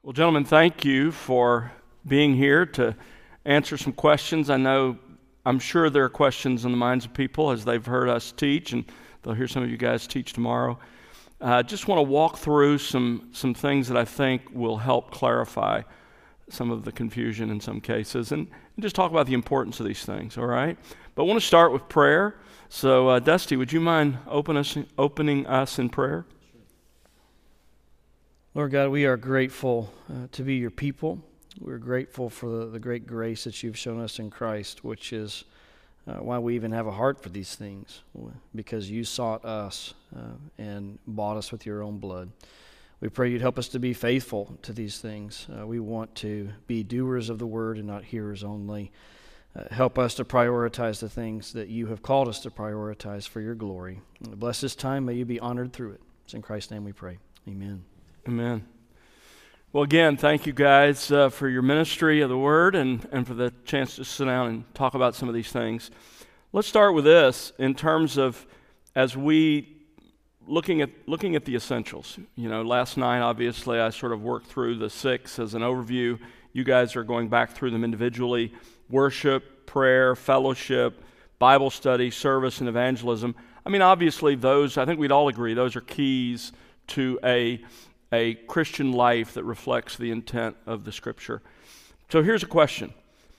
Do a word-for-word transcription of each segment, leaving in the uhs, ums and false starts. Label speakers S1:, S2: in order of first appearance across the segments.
S1: Well, gentlemen, thank you for being here to answer some questions. I know, I'm sure there are questions in the minds of people as they've heard us teach, and they'll hear some of you guys teach tomorrow. I uh, just want to walk through some, some things that I think will help clarify some of the confusion in some cases, and, and just talk about the importance of these things, all right? But I want to start with prayer. So, uh, Dusty, would you mind open us, opening us in prayer?
S2: Lord God, we are grateful uh, to be your people. We're grateful for the, the great grace that you've shown us in Christ, which is uh, why we even have a heart for these things, because you sought us uh, and bought us with your own blood. We pray you'd help us to be faithful to these things. Uh, we want to be doers of the word and not hearers only. Uh, help us to prioritize the things that you have called us to prioritize for your glory. Bless this time. May you be honored through it. It's in Christ's name we pray. Amen.
S1: Amen. Well, again, thank you guys uh, for your ministry of the Word and, and for the chance to sit down and talk about some of these things. Let's start with this in terms of as we looking at looking at the essentials. You know, last night, obviously, I sort of worked through the six as an overview. You guys are going back through them individually. Worship, prayer, fellowship, Bible study, service, and evangelism. I mean, obviously, those, I think we'd all agree, those are keys to a a Christian life that reflects the intent of the Scripture. So here's a question.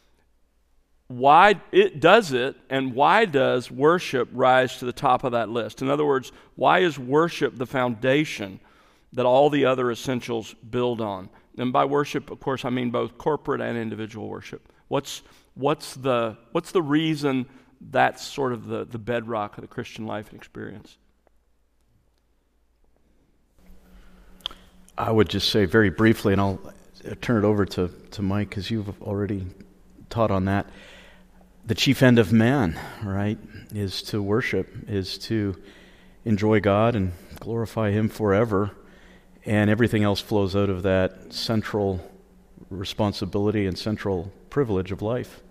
S1: Why it does it, and why does worship rise to the top of that list? In other words, why is worship the foundation that all the other essentials build on? And by worship, of course, I mean both corporate and individual worship. What's what's the what's the reason that's sort of the, the bedrock of the Christian life and experience?
S3: I would just say very briefly, and I'll turn it over to, to Mike, because you've already taught on that. The chief end of man, right, is to worship, is to enjoy God and glorify Him forever, and everything else flows out of that central responsibility and central privilege of life.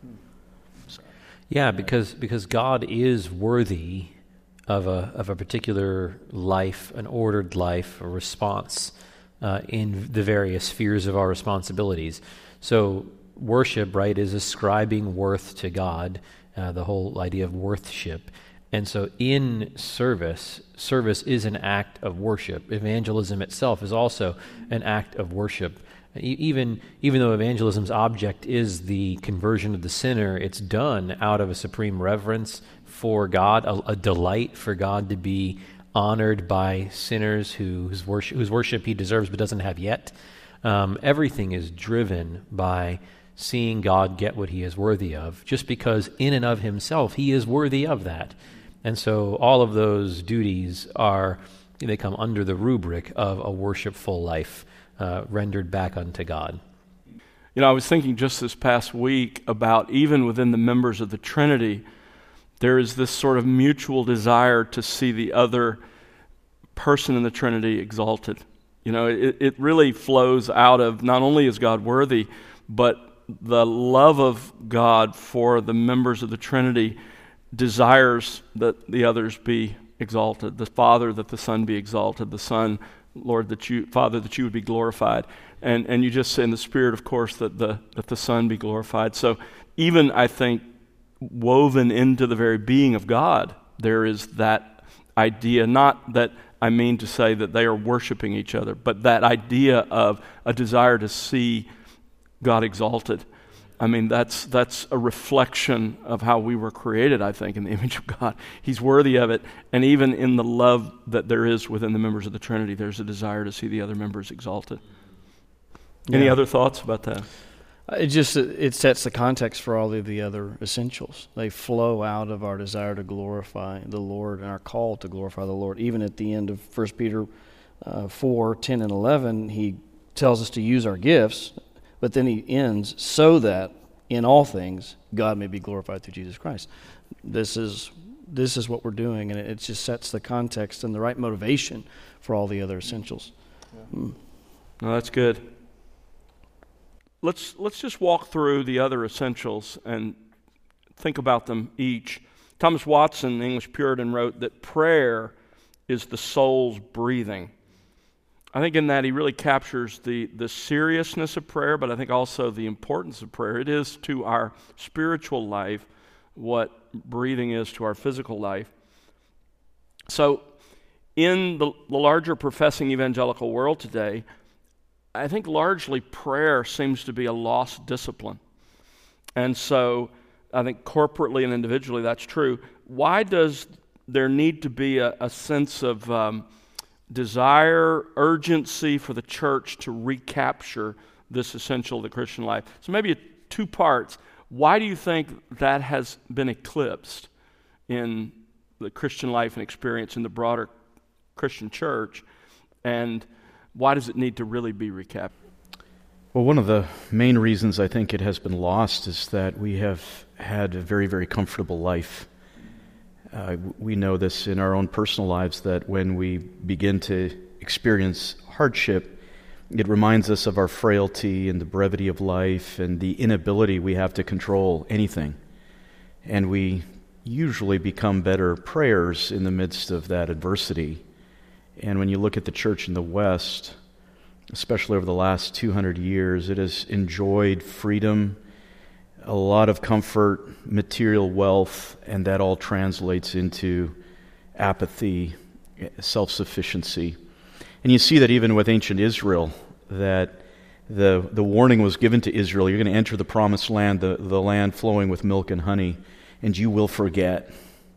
S4: Yeah, because because God is worthy of a of a particular life, an ordered life, a response uh, in the various spheres of our responsibilities. So worship, right, is ascribing worth to God, uh, the whole idea of worthship. And so in service, service is an act of worship. Evangelism itself is also an act of worship. Even even though evangelism's object is the conversion of the sinner, it's done out of a supreme reverence for God, a, a delight for God to be honored by sinners who, whose, worship, whose worship he deserves but doesn't have yet. Um, everything is driven by seeing God get what he is worthy of, just because in and of himself he is worthy of that. And so all of those duties are, they come under the rubric of a worshipful life, uh, rendered back unto God.
S1: You know, I was thinking just this past week about even within the members of the Trinity, there is this sort of mutual desire to see the other person in the Trinity exalted. You know, it, it really flows out of not only is God worthy, but the love of God for the members of the Trinity desires that the others be exalted. The Father, that the Son be exalted. The Son, Lord, that you, Father, that you would be glorified. And and you just say in the Spirit, of course, that the that the Son be glorified. So even, I think, woven into the very being of God, there is that idea, not that I mean to say that they are worshiping each other, but that idea of a desire to see God exalted. I mean, that's that's a reflection of how we were created, I think, in the image of God. He's worthy of it, and even in the love that there is within the members of the Trinity, there's a desire to see the other members exalted. Yeah. Any other thoughts about that?
S2: It just it sets the context for all of the other essentials. They flow out of our desire to glorify the Lord and our call to glorify the Lord. Even at the end of First Peter uh, four, ten, and eleven, he tells us to use our gifts, but then he ends, so that in all things God may be glorified through Jesus Christ. This is this is what we're doing, and it, it just sets the context and the right motivation for all the other essentials.
S1: Yeah. Mm. No, that's good. Let's let's just walk through the other essentials and think about them each. Thomas Watson, the English Puritan, wrote that prayer is the soul's breathing. I think in that he really captures the, the seriousness of prayer, but I think also the importance of prayer. It is to our spiritual life what breathing is to our physical life. So in the, the larger professing evangelical world today, I think largely prayer seems to be a lost discipline. And so I think corporately and individually that's true. Why does there need to be a, a sense of um, desire, urgency for the church to recapture this essential of the Christian life? So maybe two parts. Why do you think that has been eclipsed in the Christian life and experience in the broader Christian church? And why does it need to really be recaptured?
S3: Well, one of the main reasons I think it has been lost is that we have had a very, very comfortable life. Uh, we know this in our own personal lives, that when we begin to experience hardship, it reminds us of our frailty and the brevity of life and the inability we have to control anything. And we usually become better prayers in the midst of that adversity. And when you look at the church in the West, especially over the last two hundred years, it has enjoyed freedom, a lot of comfort, material wealth, and that all translates into apathy, self-sufficiency. And you see that even with ancient Israel, that the the warning was given to Israel, you're going to enter the promised land, the, the land flowing with milk and honey, and you will forget.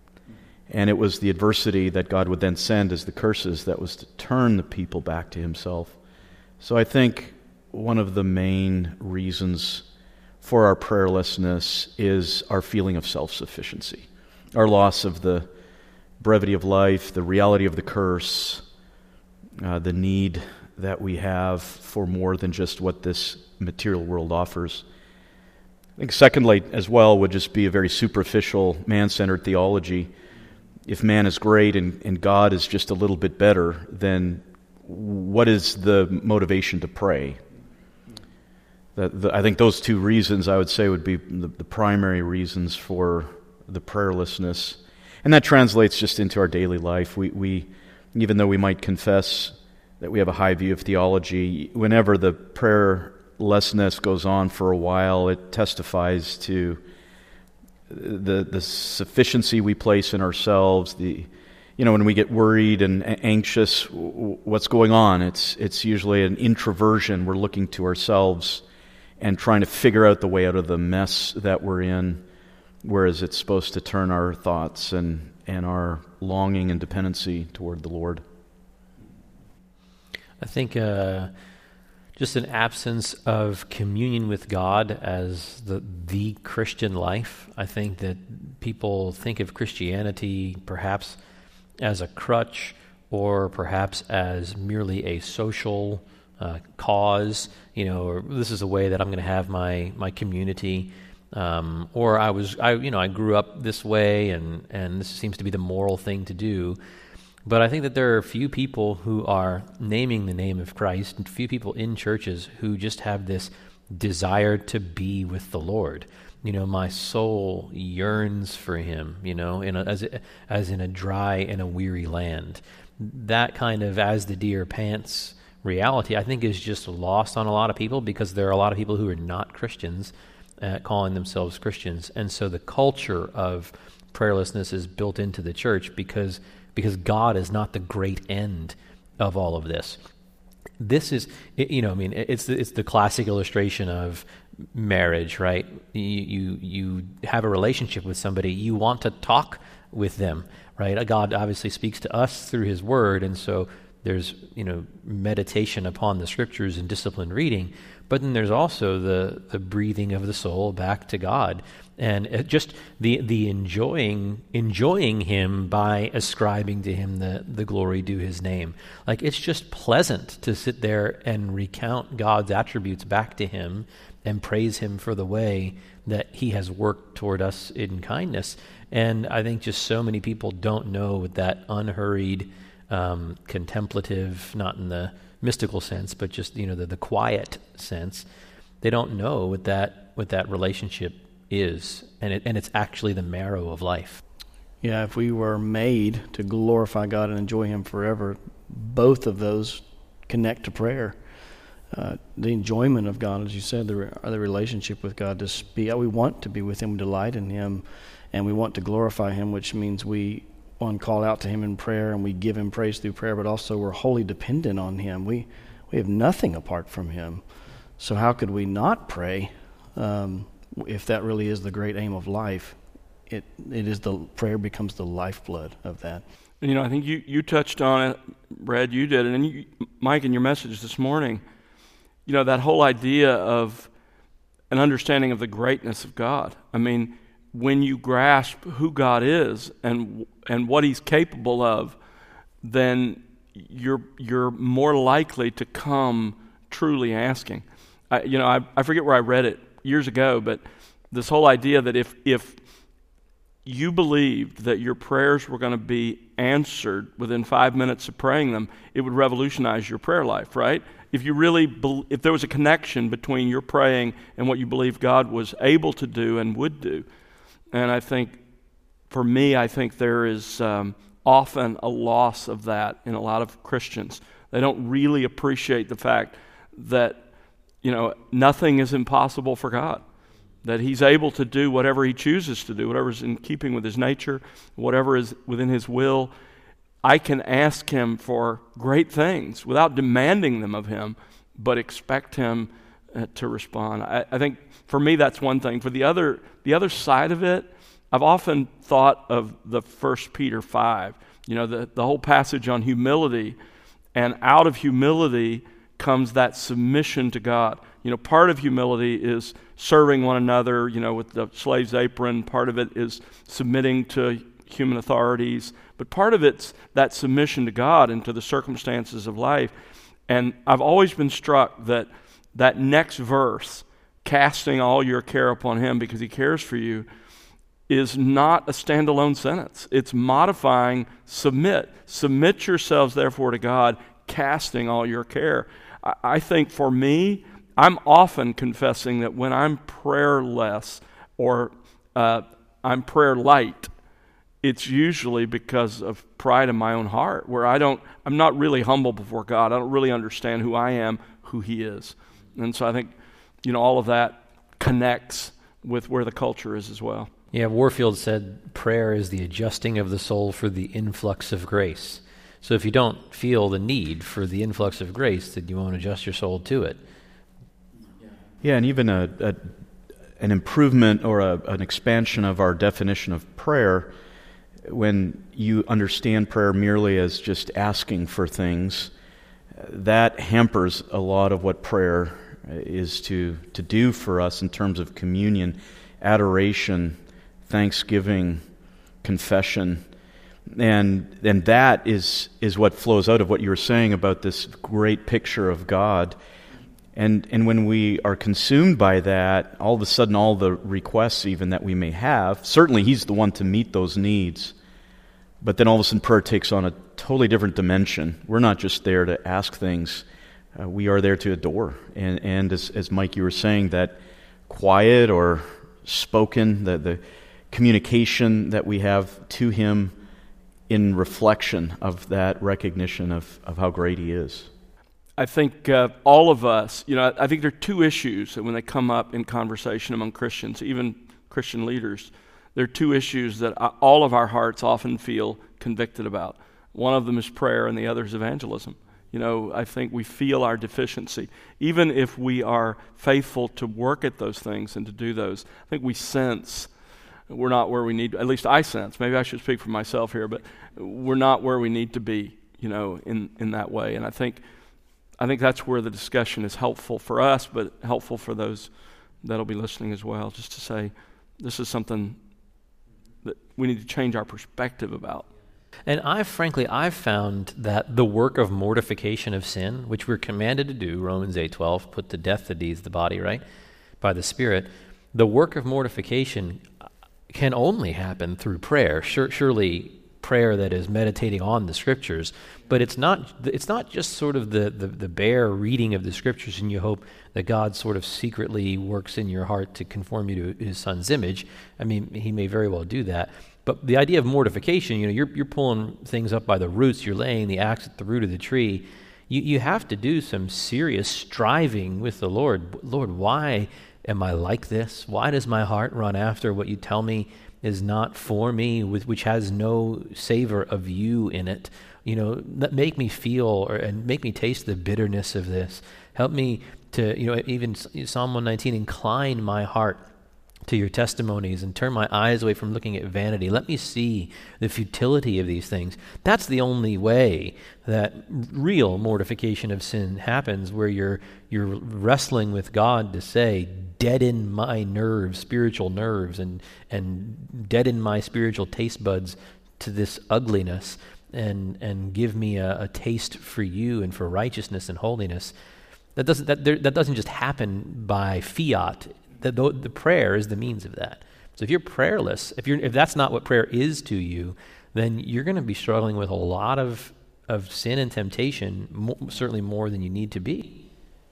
S3: And it was the adversity that God would then send as the curses that was to turn the people back to himself. So I think one of the main reasons for our prayerlessness is our feeling of self-sufficiency, our loss of the brevity of life, the reality of the curse, uh, the need that we have for more than just what this material world offers. I think secondly, as well, would just be a very superficial, man-centered theology. If man is great and, and God is just a little bit better, then what is the motivation to pray? The, the, I think those two reasons, I would say, would be the, the primary reasons for the prayerlessness. And that translates just into our daily life. We, we, even though we might confess that we have a high view of theology, whenever the prayerlessness goes on for a while, it testifies to the the sufficiency we place in ourselves. The you know when we get worried and anxious, what's going on? It's it's usually an introversion. We're looking to ourselves and trying to figure out the way out of the mess that we're in, whereas it's supposed to turn our thoughts and, and our longing and dependency toward the Lord.
S4: I think uh, just an absence of communion with God as the the Christian life. I think that people think of Christianity perhaps as a crutch or perhaps as merely a social uh, cause. You know, or this is a way that I'm going to have my my community. Um, or I was, I you know, I grew up this way, and and this seems to be the moral thing to do. But I think that there are few people who are naming the name of Christ, and few people in churches who just have this desire to be with the Lord. You know, my soul yearns for Him, you know, in a, as, as in a dry and a weary land. That kind of as the deer pants reality, I think, is just lost on a lot of people, because there are a lot of people who are not Christians uh, calling themselves Christians. And so the culture of prayerlessness is built into the church because because God is not the great end of all of this. This is, you know, I mean, it's the, it's the classic illustration of marriage, right? You, you you have a relationship with somebody, you want to talk with them, right? God obviously speaks to us through His Word, and so there's, you know, meditation upon the Scriptures and disciplined reading, but then there's also the the breathing of the soul back to God. And just the the enjoying enjoying Him by ascribing to Him the, the glory due His name. Like, it's just pleasant to sit there and recount God's attributes back to Him and praise Him for the way that He has worked toward us in kindness. And I think just so many people don't know with that unhurried, um, contemplative, not in the mystical sense, but just, you know, the, the quiet sense. They don't know what that what that relationship is, and it, and it's actually the marrow of life.
S2: Yeah, if we were made to glorify God and enjoy Him forever, both of those connect to prayer. Uh, the enjoyment of God, as you said, the, re- the relationship with God, to be, we want to be with Him, delight in Him, and we want to glorify Him, which means we, one, call out to Him in prayer, and we give Him praise through prayer, but also we're wholly dependent on Him. We we have nothing apart from Him. So how could we not pray um, if that really is the great aim of life? It it is the prayer becomes the lifeblood of that.
S1: You know, I think you, you touched on it, Brad, you did, and you, Mike, in your message this morning, you know, that whole idea of an understanding of the greatness of God. I mean, when you grasp who God is and and what He's capable of, then you're you're more likely to come truly asking. I, you know, I, I forget where I read it years ago, but this whole idea that if if you believed that your prayers were going to be answered within five minutes of praying them, it would revolutionize your prayer life, right? If you really, be, if there was a connection between your praying and what you believed God was able to do and would do. And I think, for me, I think there is um, often a loss of that in a lot of Christians. They don't really appreciate the fact that, you know, nothing is impossible for God. That He's able to do whatever He chooses to do, whatever is in keeping with His nature, whatever is within His will. I can ask Him for great things without demanding them of Him, but expect Him uh, to respond. I, I think for me that's one thing. For the other, the other side of it, I've often thought of the First Peter five. You know, the, the whole passage on humility, and out of humility comes that submission to God. You know, part of humility is serving one another, you know, with the slave's apron. Part of it is submitting to human authorities. But part of it's that submission to God and to the circumstances of life. And I've always been struck that that next verse, casting all your care upon Him because He cares for you, is not a standalone sentence. It's modifying submit. Submit yourselves, therefore, to God, casting all your care. I, I think for me, I'm often confessing that when I'm prayerless or uh, I'm prayer light, it's usually because of pride in my own heart, where I don't, I'm not really humble before God. I don't really understand who I am, who He is. And so I think, you know, all of that connects with where the culture is as well.
S4: Yeah, Warfield said prayer is the adjusting of the soul for the influx of grace. So if you don't feel the need for the influx of grace, then you won't adjust your soul to it.
S3: Yeah, and even a, a an improvement or a, an expansion of our definition of prayer, when you understand prayer merely as just asking for things, that hampers a lot of what prayer is to, to do for us in terms of communion, adoration, thanksgiving, confession. And and that is is what flows out of what you were saying about this great picture of God. And and when we are consumed by that, all of a sudden all the requests even that we may have, certainly He's the one to meet those needs. But then all of a sudden prayer takes on a totally different dimension. We're not just there to ask things. Uh, we are there to adore. And and as, as Mike, you were saying, that quiet or spoken, the, the communication that we have to Him in reflection of that recognition of, of how great He is.
S1: I think uh, all of us, you know, I think there are two issues that when they come up in conversation among Christians, even Christian leaders, there are two issues that all of our hearts often feel convicted about. One of them is prayer and the other is evangelism. You know, I think we feel our deficiency. Even if we are faithful to work at those things and to do those, I think we sense we're not where we need to, at least I sense, maybe I should speak for myself here, but we're not where we need to be, you know, in, in that way. And I think I think that's where the discussion is helpful for us, but helpful for those that'll be listening as well, just to say this is something that we need to change our perspective about.
S4: And I, frankly, I've found that the work of mortification of sin, which we're commanded to do, Romans eight twelve, put to death the deeds of the body, right, by the Spirit, the work of mortification can only happen through prayer. Sure, surely prayer that is meditating on the Scriptures, but it's not it's not just sort of the, the, the bare reading of the Scriptures and you hope that God sort of secretly works in your heart to conform you to His Son's image. I mean, He may very well do that. But the idea of mortification, you know, you're you're pulling things up by the roots, you're laying the axe at the root of the tree. You, you have to do some serious striving with the Lord. Lord, why am I like this? Why does my heart run after what you tell me is not for me, with which has no savor of you in it? You know, make me feel or and make me taste the bitterness of this. Help me to, you know, even Psalm one nineteen, incline my heart to your testimonies and turn my eyes away from looking at vanity. Let me see the futility of these things. That's the only way that real mortification of sin happens, where you're you're wrestling with God to say, deaden my nerves, spiritual nerves, and and deaden my spiritual taste buds to this ugliness, and and give me a, a taste for you and for righteousness and holiness. That doesn't that there, that doesn't just happen by fiat. The, the, the prayer is the means of that. So if you're prayerless, if you're if that's not what prayer is to you, then you're going to be struggling with a lot of of sin and temptation, mo- certainly more than you need to be.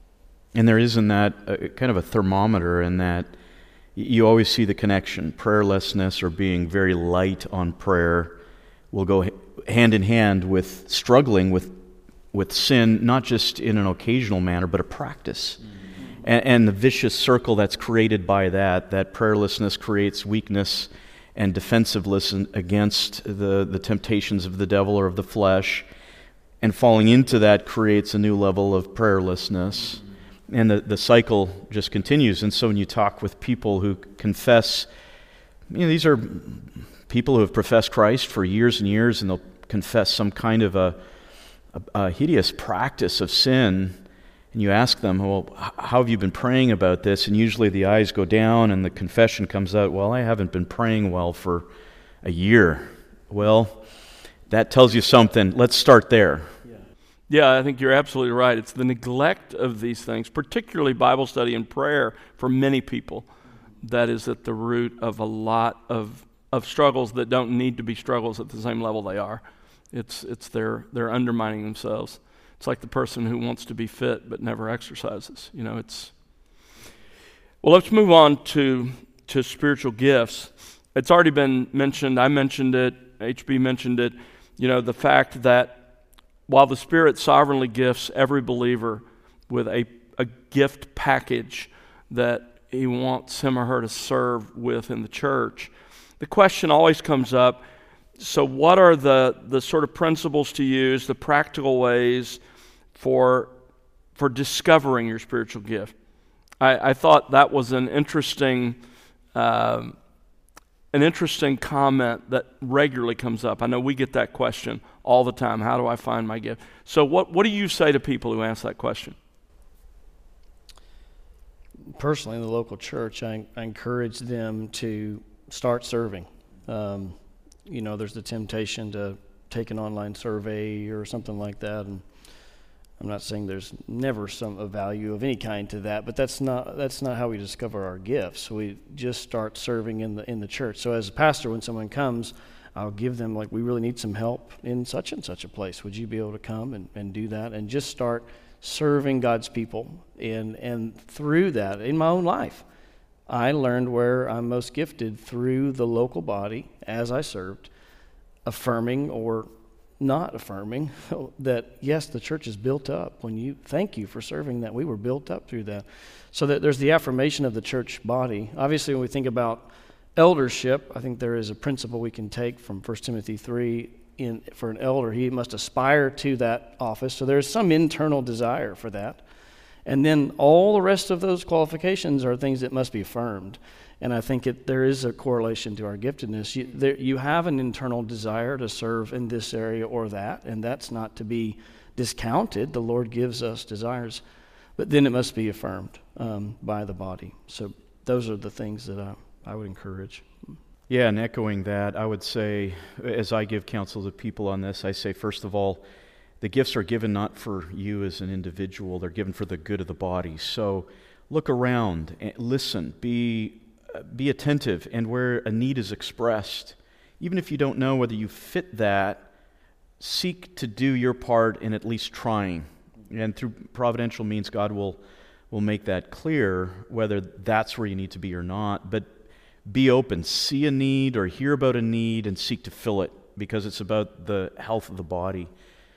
S3: And there is in that uh, kind of a thermometer in that you always see the connection. Prayerlessness or being very light on prayer will go hand in hand with struggling with with sin, not just in an occasional manner, but a practice. Mm-hmm. And, and the vicious circle that's created by that, that prayerlessness creates weakness and defensiveness against the, the temptations of the devil or of the flesh. And falling into that creates a new level of prayerlessness. Mm-hmm. And the, the cycle just continues. And so when you talk with people who confess, you know, these are people who have professed Christ for years and years, and they'll confess some kind of a A, a hideous practice of sin, and you ask them, well, how have you been praying about this? And usually the eyes go down and the confession comes out, well, I haven't been praying well for a year. Well, that tells you something. Let's start there.
S1: Yeah, yeah, I think you're absolutely right. It's the neglect of these things, particularly Bible study and prayer for many people, that is at the root of a lot of, of struggles that don't need to be struggles at the same level they are. It's it's their they're undermining themselves. It's like the person who wants to be fit but never exercises. You know, it's well. Let's move on to to spiritual gifts. It's already been mentioned. I mentioned it. H B mentioned it. You know, the fact that while the Spirit sovereignly gifts every believer with a a gift package that He wants him or her to serve with in the church, the question always comes up. So what are the, the sort of principles to use, the practical ways for for discovering your spiritual gift? I, I thought that was an interesting um, an interesting comment that regularly comes up. I know we get that question all the time. How do I find my gift? So what, what do you say to people who ask that question?
S2: Personally, in the local church, I, I encourage them to start serving. Um, You know, there's the temptation to take an online survey or something like that, and I'm not saying there's never some a value of any kind to that, but that's not that's not how we discover our gifts. We just start serving in the in the church. So as a pastor, when someone comes, I'll give them, like, we really need some help in such and such a place. Would you be able to come and, and do that? And just start serving God's people. And and through that, in my own life, I learned where I'm most gifted through the local body as I served, affirming or not affirming that, yes, the church is built up. When you thank you for serving that, we were built up through that. So that there's the affirmation of the church body. Obviously, when we think about eldership, I think there is a principle we can take from First Timothy three. In, for an elder, he must aspire to that office. So there's some internal desire for that. And then all the rest of those qualifications are things that must be affirmed. And I think it, there is a correlation to our giftedness. You, there, you have an internal desire to serve in this area or that, and that's not to be discounted. The Lord gives us desires. But then it must be affirmed um, by the body. So those are the things that I, I would encourage.
S3: Yeah, and echoing that, I would say, as I give counsel to people on this, I say, first of all, the gifts are given not for you as an individual, they're given for the good of the body. So look around, listen, be be attentive, and where a need is expressed, even if you don't know whether you fit that, seek to do your part in at least trying. And through providential means, God will, will make that clear, whether that's where you need to be or not. But be open, see a need or hear about a need and seek to fill it, because it's about the health of the body.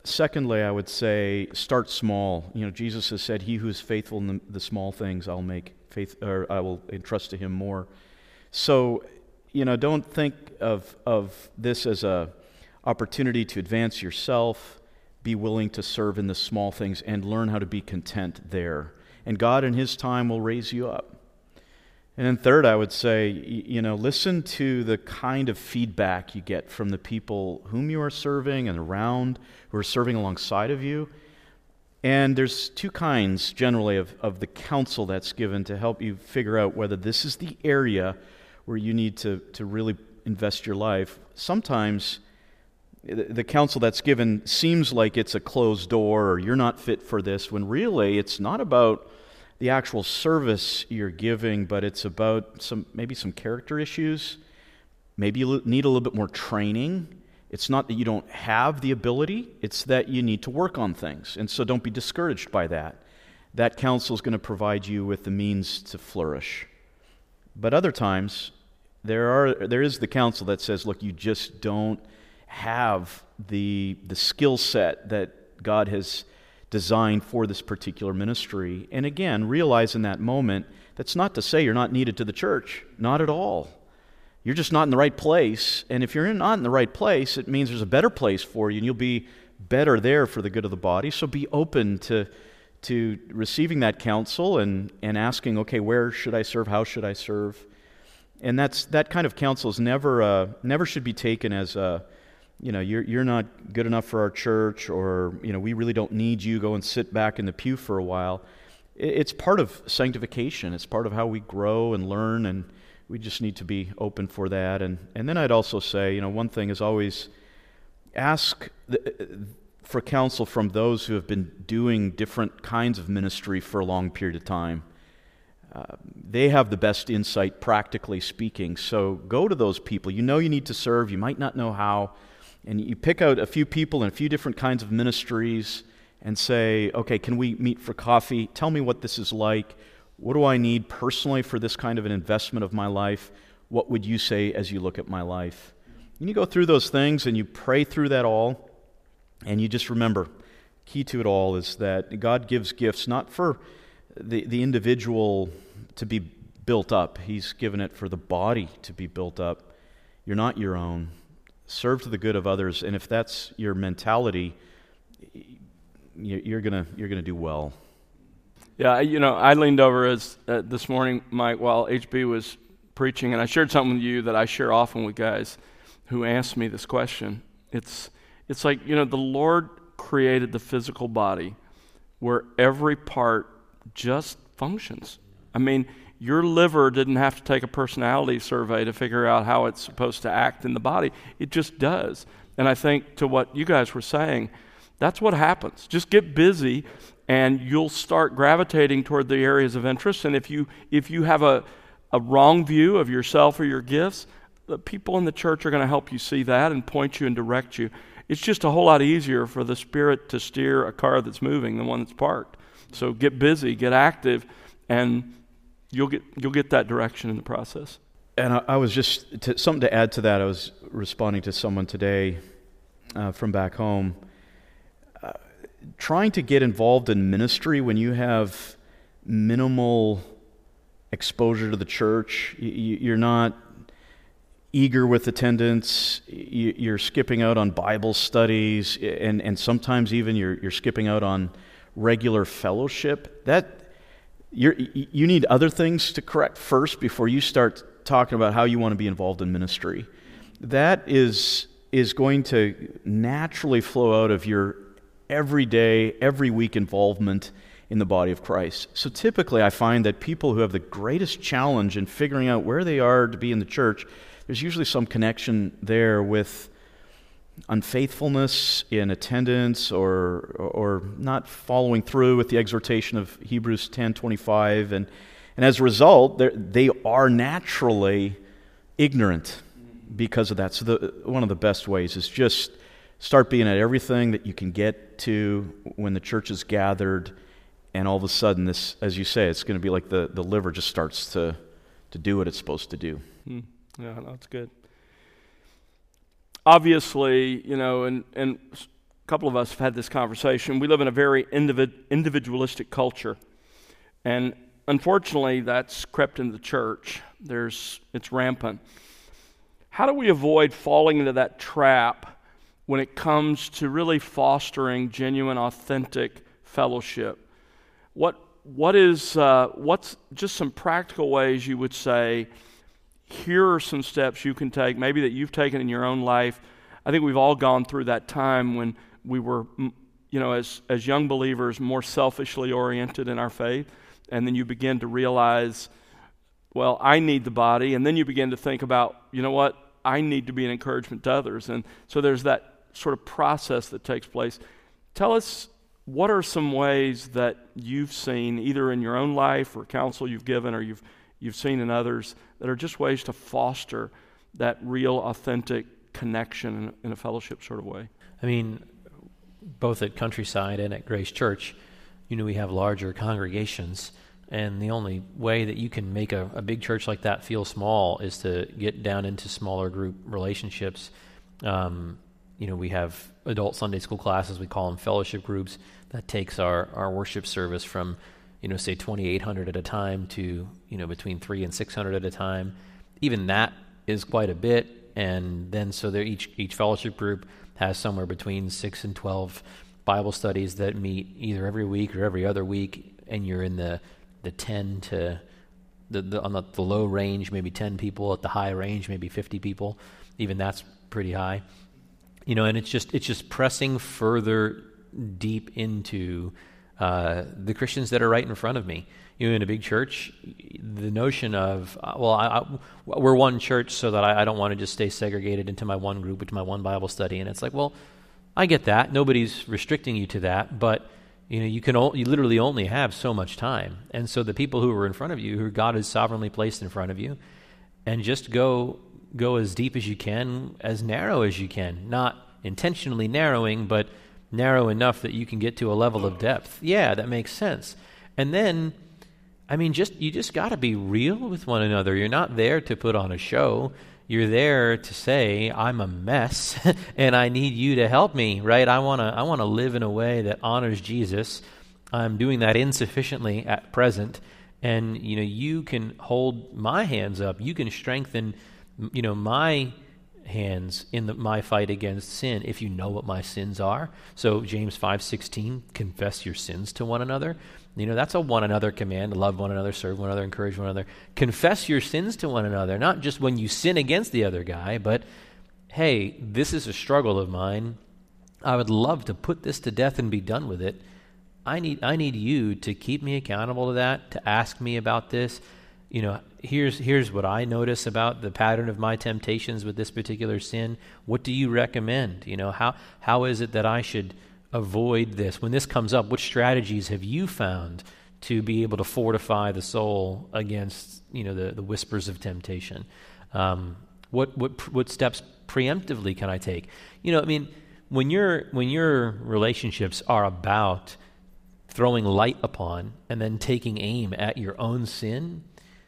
S3: secondly, I would say start small. You know, Jesus has said, "He who is faithful in the, the small things, I'll make faith, or I will entrust to him more." So, you know, don't think of of this as a opportunity to advance yourself. Be willing to serve in the small things and learn how to be content there. And God in His time will raise you up. And then third, I would say, you know, listen to the kind of feedback you get from the people whom you are serving and around, who are serving alongside of you. And there's two kinds, generally, of, of the counsel that's given to help you figure out whether this is the area where you need to, to really invest your life. Sometimes the counsel that's given seems like it's a closed door or you're not fit for this, when really it's not about the actual service you're giving, but it's about some maybe some character issues. Maybe you need a little bit more training. It's not that you don't have the ability, it's that you need to work on things. And so don't be discouraged by that. That counsel is going to provide you with the means to flourish. But other times, there are there is the counsel that says, look, you just don't have the the skill set that God has designed for this particular ministry. And again, realize in that moment, that's not to say you're not needed to the church. Not at all. You're just not in the right place. And if you're not in the right place, it means there's a better place for you, and you'll be better there for the good of the body. So be open to to receiving that counsel and, and asking, okay, where should I serve? How should I serve? And that's that kind of counsel is never uh, never should be taken as a you know, you're you're not good enough for our church, or, you know, we really don't need you, go and sit back in the pew for a while. It's part of sanctification. It's part of how we grow and learn, and we just need to be open for that. And, and then I'd also say, you know, one thing is always ask the, for counsel from those who have been doing different kinds of ministry for a long period of time. Uh, they have the best insight, practically speaking. So go to those people. You know you need to serve. You might not know how. And you pick out a few people in a few different kinds of ministries and say, okay, can we meet for coffee? Tell me what this is like. What do I need personally for this kind of an investment of my life? What would you say as you look at my life? And you go through those things and you pray through that all. And you just remember, key to it all is that God gives gifts not for the, the individual to be built up. He's given it for the body to be built up. You're not your own. Serve to the good of others, and if that's your mentality, you're gonna you're gonna do well.
S1: Yeah, you know, I leaned over as uh, this morning, Mike, while H B was preaching, and I shared something with you that I share often with guys who ask me this question. It's it's like, you know, the Lord created the physical body where every part just functions. I mean, your liver didn't have to take a personality survey to figure out how it's supposed to act in the body. It just does. And I think to what you guys were saying, that's what happens. Just get busy and you'll start gravitating toward the areas of interest. And if you if you have a, a wrong view of yourself or your gifts, the people in the church are going to help you see that and point you and direct you. It's just a whole lot easier for the Spirit to steer a car that's moving than one that's parked. So get busy, get active, and You'll get you'll get that direction in the process.
S3: And I, I was just, to, something to add to that, I was responding to someone today uh, from back home. Uh, trying to get involved in ministry when you have minimal exposure to the church, you, you're not eager with attendance, you, you're skipping out on Bible studies, and, and sometimes even you're, you're skipping out on regular fellowship. That You're, you need other things to correct first before you start talking about how you want to be involved in ministry. That is is going to naturally flow out of your everyday, every week involvement in the body of Christ. So typically I find that people who have the greatest challenge in figuring out where they are to be in the church, there's usually some connection there with unfaithfulness in attendance, or or not following through with the exhortation of Hebrews ten twenty-five, and and as a result, they are naturally ignorant because of that. So the, one of the best ways is just start being at everything that you can get to when the church is gathered, and all of a sudden, this, as you say, it's going to be like the, the liver just starts to to do what it's supposed to do.
S1: Hmm. Yeah, that's good. Obviously, you know, and, and a couple of us have had this conversation. We live in a very individ, individualistic culture, and unfortunately, that's crept into the church. There's, it's rampant. How do we avoid falling into that trap when it comes to really fostering genuine, authentic fellowship? What what is uh, what's just some practical ways you would say, here are some steps you can take, maybe that you've taken in your own life. I think we've all gone through that time when we were, you know, as as young believers, more selfishly oriented in our faith, and then you begin to realize, well, I need the body, and then you begin to think about, you know what, I need to be an encouragement to others, and so there's that sort of process that takes place. Tell us, what are some ways that you've seen, either in your own life or counsel you've given or you've you've seen in others, that are just ways to foster that real, authentic connection in, in a fellowship sort of way?
S4: I mean, both at Countryside and at Grace Church, you know, we have larger congregations, and the only way that you can make a, a big church like that feel small is to get down into smaller group relationships. Um, you know, we have adult Sunday school classes, we call them fellowship groups. That takes our, our worship service from, you know, say twenty-eight hundred at a time to, you know, between three and six hundred at a time. Even that is quite a bit, and then so there each each fellowship group has somewhere between six and twelve Bible studies that meet either every week or every other week, and you're in the the ten to the, the on the, the low range, maybe ten people. At the high range, maybe fifty people. Even that's pretty high, you know. And it's just it's just pressing further deep into uh, the Christians that are right in front of me. You know, in a big church, the notion of uh, well, I, I, we're one church, so that I, I don't want to just stay segregated into my one group, into my one Bible study. And it's like, well, I get that. Nobody's restricting you to that, but you know, you can o- you literally only have so much time. And so the people who are in front of you, who God has sovereignly placed in front of you, and just go go as deep as you can, as narrow as you can. Not intentionally narrowing, but narrow enough that you can get to a level of depth. Yeah, that makes sense. And then, I mean, just you just got to be real with one another. You're not there to put on a show. You're there to say, I'm a mess and I need you to help me, right? I want to I want to live in a way that honors Jesus. I'm doing that insufficiently at present, and you know, you can hold my hands up. You can strengthen, you know, my hands in the, my fight against sin if you know what my sins are. So James five sixteen, confess your sins to one another. You know, that's a one another command, to love one another, serve one another, encourage one another. Confess your sins to one another, not just when you sin against the other guy, but, hey, this is a struggle of mine. I would love to put this to death and be done with it. I need I need you to keep me accountable to that, to ask me about this. You know, here's here's what I notice about the pattern of my temptations with this particular sin. What do you recommend? You know, how how is it that I should avoid this? When this comes up, what strategies have you found to be able to fortify the soul against, you know, the, the whispers of temptation? Um, what what what steps preemptively can I take? You know, I mean, when your when your relationships are about throwing light upon and then taking aim at your own sin,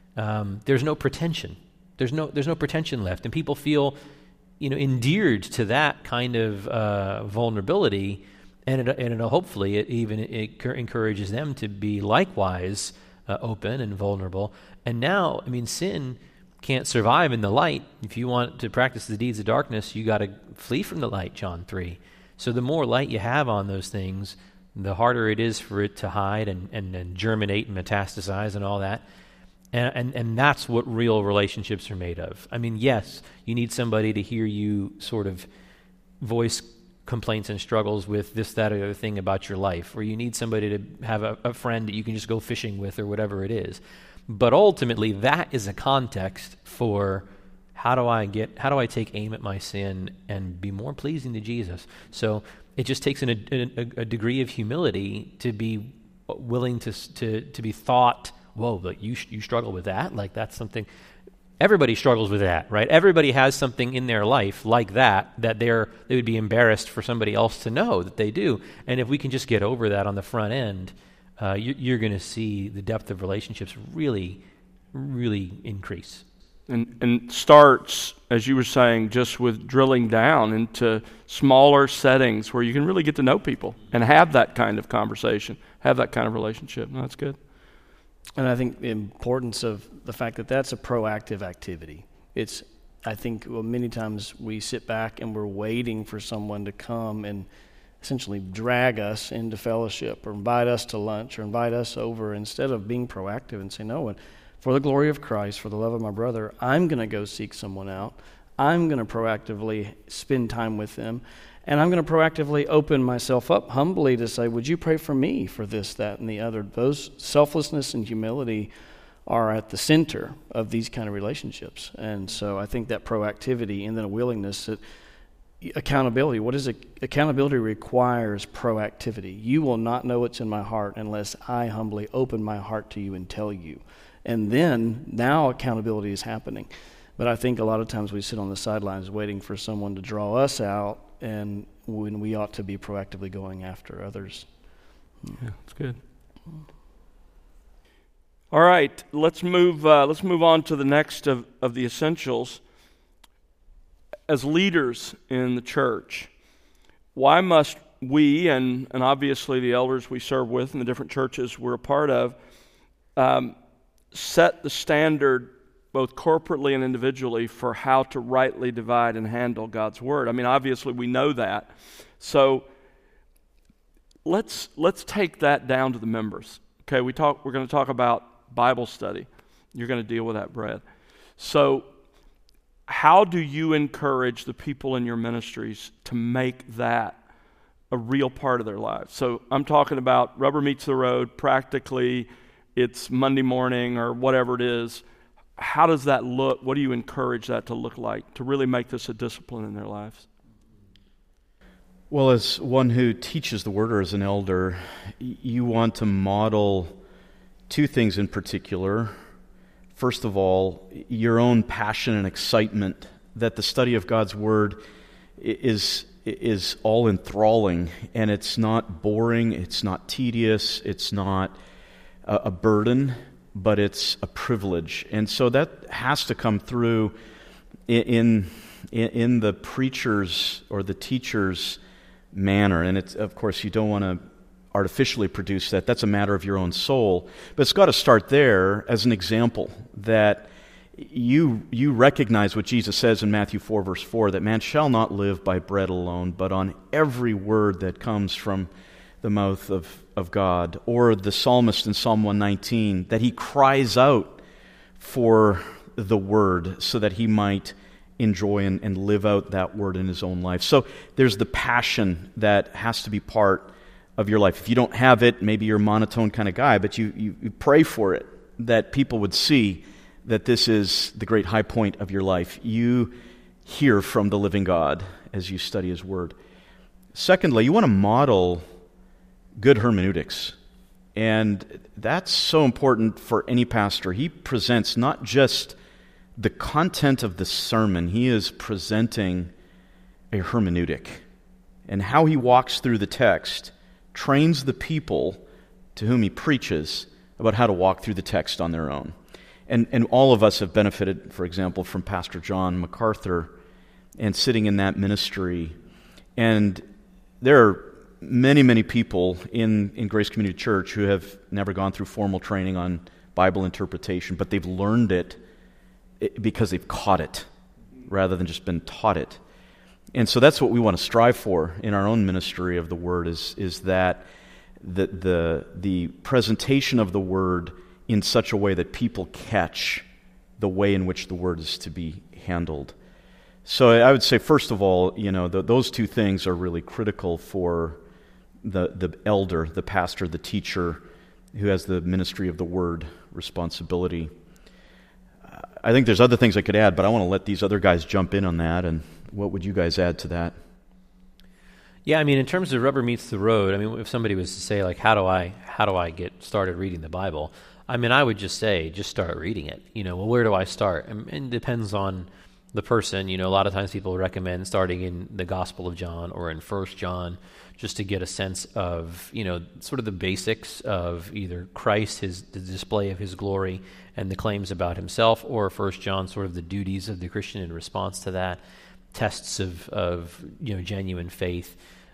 S4: um, there's no pretension. There's no there's no pretension left, and people feel, you know, endeared to that kind of uh, vulnerability. And it, and it, hopefully it even it encourages them to be likewise uh, open and vulnerable. And now, I mean, sin can't survive in the light. If you want to practice the deeds of darkness, you got to flee from the light, John three. So the more light you have on those things, the harder it is for it to hide and, and, and germinate and metastasize and all that. And, and and that's what real relationships are made of. I mean, yes, you need somebody to hear you sort of voice complaints and struggles with this, that, or the other thing about your life, or you need somebody to have a, a friend that you can just go fishing with or whatever it is. But ultimately, that is a context for how do I get, how do I take aim at my sin and be more pleasing to Jesus? So it just takes an, a, a degree of humility to be willing to to to be thought, whoa, like you you struggle with that? Like that's something. Everybody struggles with that, right? Everybody has something in their life like that, that they're they would be embarrassed for somebody else to know that they do. And if we can just get over that on the front end, uh, you, you're going to see the depth of relationships really, really increase.
S1: And, and starts, as you were saying, just with drilling down into smaller settings where you can really get to know people and have that kind of conversation, have that kind of relationship. No, that's good.
S2: And I think the importance of the fact that that's a proactive activity. It's, I think, well, many times we sit back and we're waiting for someone to come and essentially drag us into fellowship or invite us to lunch or invite us over instead of being proactive and say, no, and for the glory of Christ, for the love of my brother, I'm going to go seek someone out. I'm going to proactively spend time with them. And I'm going to proactively open myself up humbly to say, would you pray for me for this, that, and the other? Those selflessness and humility are at the center of these kind of relationships. And so I think that proactivity and then a willingness that accountability, what is it? Accountability requires proactivity. You will not know what's in my heart unless I humbly open my heart to you and tell you. And then now accountability is happening. But I think a lot of times we sit on the sidelines waiting for someone to draw us out, and when we ought to be proactively going after others.
S1: Yeah, that's good. All right, let's move. Uh, let's move on to the next of, of the essentials. As leaders in the church, why must we, and and obviously the elders we serve with in the different churches we're a part of, um, set the standard both corporately and individually for how to rightly divide and handle God's word? I mean, obviously we know that. So let's let's take that down to the members. Okay, we talk we're going to talk about Bible study. You're going to deal with that, Brad. So how do you encourage the people in your ministries to make that a real part of their lives? So I'm talking about rubber meets the road, practically it's Monday morning or whatever it is. How does that look? What do you encourage that to look like to really make this a discipline in their lives?
S3: Well, as one who teaches the word or as an elder, you want to model two things in particular. First of all, your own passion and excitement that the study of God's word is is all enthralling, and it's not boring, it's not tedious, it's not a, a burden, but it's a privilege. And so that has to come through in in, in the preacher's or the teacher's manner. And it's, of course, you don't want to artificially produce that. That's a matter of your own soul. But it's got to start there as an example that you you recognize what Jesus says in Matthew four, verse four, that man shall not live by bread alone, but on every word that comes from the mouth of, of God. Or the psalmist in Psalm one nineteen, that he cries out for the word so that he might enjoy and, and live out that word in his own life. So there's the passion that has to be part of your life. If you don't have it, maybe you're a monotone kind of guy, but you, you, you pray for it, that people would see that this is the great high point of your life. You hear from the living God as you study his word. Secondly, you want to model good hermeneutics. And that's so important for any pastor. He presents not just the content of the sermon, he is presenting a hermeneutic. And how he walks through the text trains the people to whom he preaches about how to walk through the text on their own. And and all of us have benefited, for example, from Pastor John MacArthur and sitting in that ministry. And there are many, many people in, in Grace Community Church who have never gone through formal training on Bible interpretation, but they've learned it because they've caught it rather than just been taught it. And so that's what we want to strive for in our own ministry of the Word, is is that the the the presentation of the Word in such a way that people catch the way in which the Word is to be handled. So I would say, first of all, you know, the, those two things are really critical for the the elder, the pastor, the teacher, who has the ministry of the Word responsibility. I think there's other things I could add, but I want to let these other guys jump in on that. And what would you guys add to that?
S4: Yeah, I mean, in terms of rubber meets the road, I mean, if somebody was to say, like, how do I how do I get started reading the Bible? I mean, I would just say, just start reading it. You know, well, where do I start? And, and it depends on the person. You know, a lot of times people recommend starting in the Gospel of John or in First John, just to get a sense of, you know, sort of the basics of either Christ, his the display of his glory and the claims about himself, or First John, sort of the duties of the Christian in response to that, tests of, of you know, genuine faith.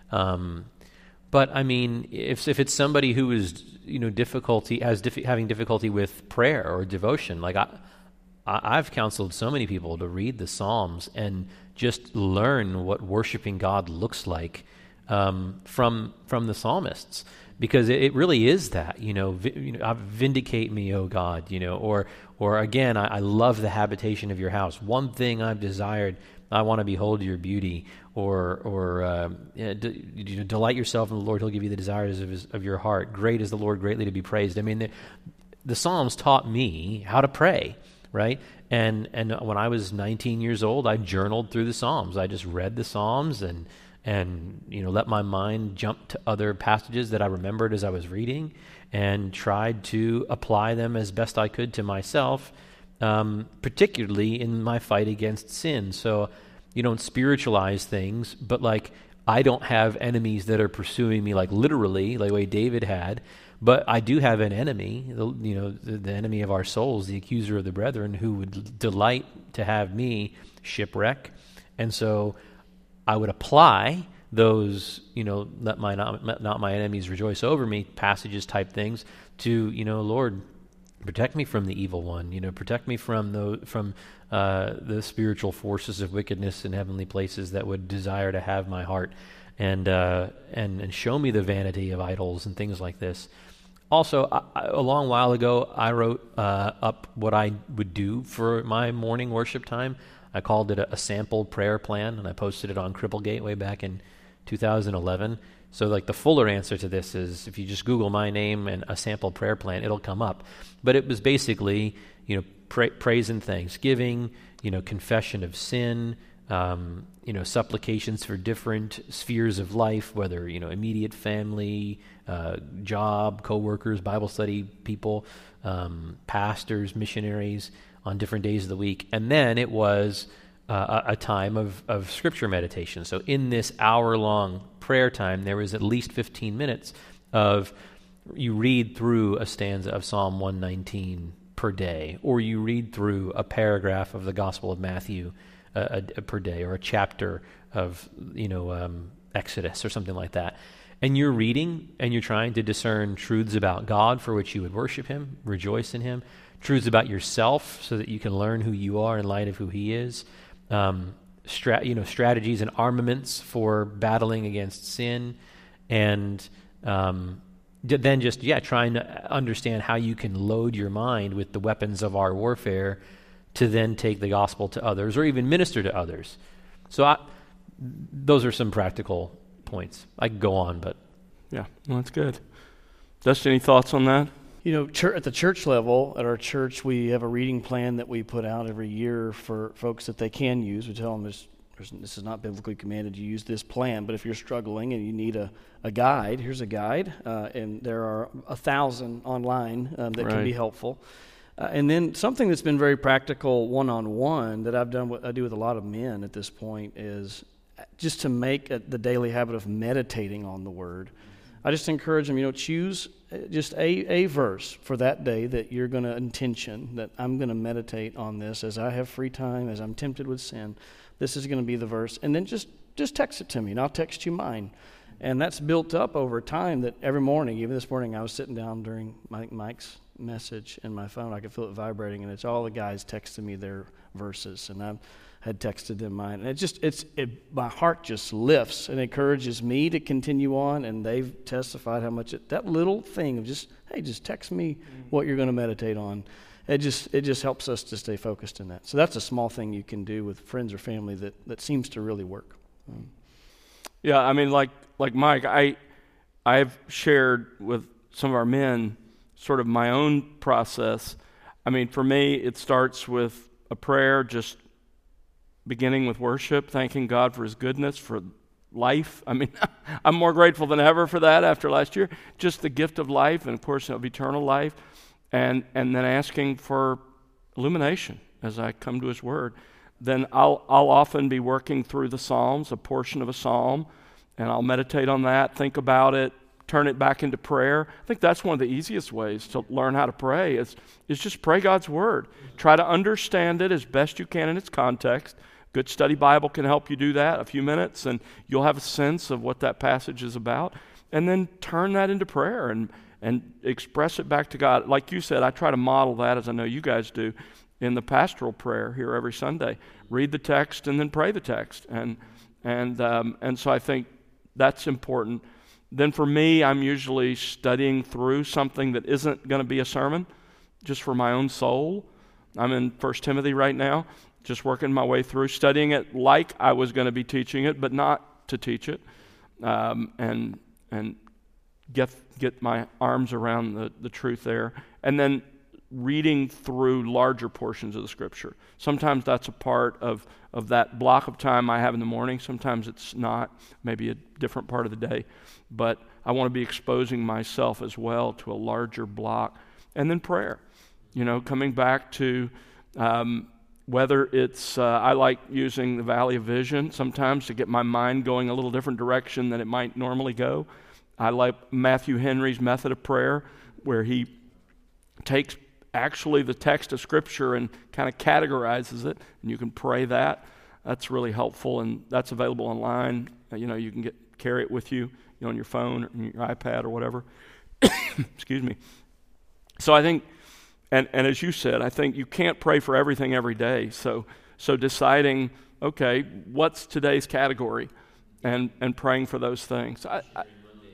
S4: Um, but I mean, if if it's somebody who is, you know, difficulty has diffi- having difficulty with prayer or devotion, like I, I, I've counseled so many people to read the Psalms and just learn what worshiping God looks like um, from from the psalmists, because it, it really is that, you know, vi- you know, vindicate me, O God, you know, or or again, I, I love the habitation of your house. One thing I've desired, I want to behold your beauty, or or uh, you know, d- you know, delight yourself in the Lord; He'll give you the desires of his, of your heart. Great is the Lord, greatly to be praised. I mean, the, the Psalms taught me how to pray, right? And and when I was nineteen years old, I journaled through the Psalms. I just read the Psalms and and you know let my mind jump to other passages that I remembered as I was reading, and tried to apply them as best I could to myself. Um, particularly in my fight against sin. So you don't spiritualize things, but like I don't have enemies that are pursuing me like literally, like the way David had, but I do have an enemy, the, you know, the, the enemy of our souls, the accuser of the brethren, who would delight to have me shipwreck. And so I would apply those, you know, let my not, not my enemies rejoice over me passages type things to, you know, Lord, protect me from the evil one, you know, protect me from the from uh, the spiritual forces of wickedness in heavenly places that would desire to have my heart, and uh, and and show me the vanity of idols and things like this. Also, I, a long while ago, I wrote uh, up what I would do for my morning worship time. I called it a, a sample prayer plan, and I posted it on Cripplegate way back in two thousand eleven. So like the fuller answer to this is if you just Google my name and a sample prayer plan, it'll come up. But it was basically, you know, pra- praise and thanksgiving, you know, confession of sin, um, you know, supplications for different spheres of life, whether, you know, immediate family, uh, job, coworkers, Bible study people, um, pastors, missionaries on different days of the week. And then it was uh, a, a time of, of scripture meditation. So in this hour-long prayer time, there was at least fifteen minutes of you read through a stanza of Psalm one nineteen per day, or you read through a paragraph of the Gospel of Matthew uh, a, a, per day, or a chapter of, you know, um, Exodus or something like that. And you're reading and you're trying to discern truths about God for which you would worship Him, rejoice in Him, truths about yourself so that you can learn who you are in light of who He is, um, Strat, you know, strategies and armaments for battling against sin, and um, d- then just, yeah, trying to understand how you can load your mind with the weapons of our warfare to then take the gospel to others or even minister to others. So I, those are some practical points. I could go on, but...
S1: Yeah, well, that's good. Dustin, any thoughts on that?
S2: You know, church, at the church level, at our church, we have a reading plan that we put out every year for folks that they can use. We tell them this, this is not biblically commanded, you use this plan, but if you're struggling and you need a, a guide, here's a guide, uh, and there are a thousand online um, that
S1: right.
S2: can be helpful. Uh, and then something that's been very practical one-on-one that I've done, what I do with a lot of men at this point, is just to make a, the daily habit of meditating on the Word. I just encourage them, you know, choose just a, a verse for that day that you're going to intention, that I'm going to meditate on this as I have free time, as I'm tempted with sin. This is going to be the verse. And then just, just text it to me, and I'll text you mine. And that's built up over time that every morning, even this morning, I was sitting down during Mike, Mike's message in my phone. I could feel it vibrating, and it's all the guys texting me their verses. And I've had texted them mine. And it just, it's, it, my heart just lifts and encourages me to continue on, and they've testified how much it, that little thing of just, hey, just text me what you're going to meditate on. It just, it just helps us to stay focused in that. So that's a small thing you can do with friends or family that, that seems to really work. Um,
S1: yeah, I mean, like, like Mike, I, I've shared with some of our men sort of my own process. I mean, for me, it starts with a prayer, just beginning with worship, thanking God for His goodness, for life. I mean, I'm more grateful than ever for that after last year. Just the gift of life, and of course of eternal life, and and then asking for illumination as I come to His Word. then I'll, I'll often be working through the Psalms, a portion of a psalm, and I'll meditate on that, think about it, turn it back into prayer. I think that's one of the easiest ways to learn how to pray is, is just pray God's Word. Try to understand it as best you can in its context. Good study Bible can help you do that, a few minutes, and you'll have a sense of what that passage is about. And then turn that into prayer and, and express it back to God. Like you said, I try to model that, as I know you guys do, in the pastoral prayer here every Sunday. Read the text and then pray the text. And, and, um, and so I think that's important. Then for me, I'm usually studying through something that isn't going to be a sermon, just for my own soul. I'm in First Timothy right now, just working my way through, studying it like I was going to be teaching it, but not to teach it, um, and and get get my arms around the, the truth there. And then reading through larger portions of the Scripture. Sometimes that's a part of, of that block of time I have in the morning. Sometimes it's not, maybe a different part of the day. But I want to be exposing myself as well to a larger block. And then prayer. You know, coming back to um, whether it's, uh, I like using the Valley of Vision sometimes to get my mind going a little different direction than it might normally go. I like Matthew Henry's method of prayer, where he takes actually the text of Scripture and kind of categorizes it, and you can pray that. That's really helpful, and that's available online. Uh, you know, you can get carry it with you, you know, on your phone or your iPad or whatever. Excuse me. So I think, and, and as you said, I think you can't pray for everything every day. So so deciding, okay, what's today's category, and and praying for those things. I, I,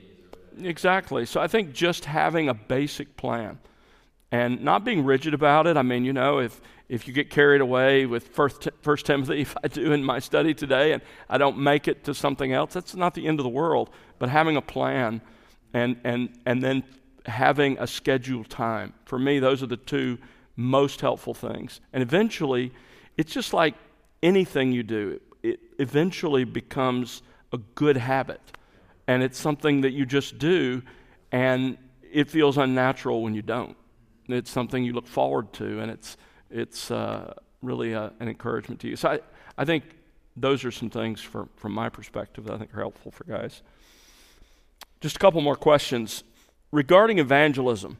S1: exactly. So I think just having a basic plan. And not being rigid about it. I mean, you know, if, if you get carried away with First, First Timothy, if I do in my study today, and I don't make it to something else, that's not the end of the world. But having a plan and and and then having a scheduled time. For me, those are the two most helpful things. And eventually, it's just like anything you do. It eventually becomes a good habit. And it's something that you just do, and it feels unnatural when you don't. It's something you look forward to, and it's it's uh, really a, an encouragement to you. So I, I think those are some things for, from my perspective that I think are helpful for guys. Just a couple more questions. Regarding evangelism,